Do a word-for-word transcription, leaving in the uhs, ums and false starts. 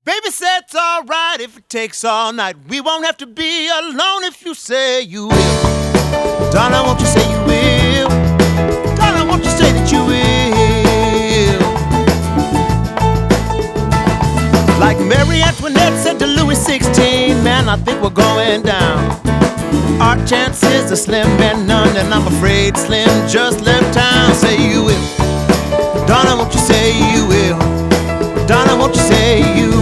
Baby said it's alright if it takes all night. We won't have to be alone if you say you will. Darling, won't you say you will? Darling, won't you say that you will? Like Marie Antoinette said to Louis sixteen, man, I think we're going down. Our chances are slim and none, and I'm afraid Slim just left town. Say you will. Darling, won't you say you will? Darling, won't you say you will?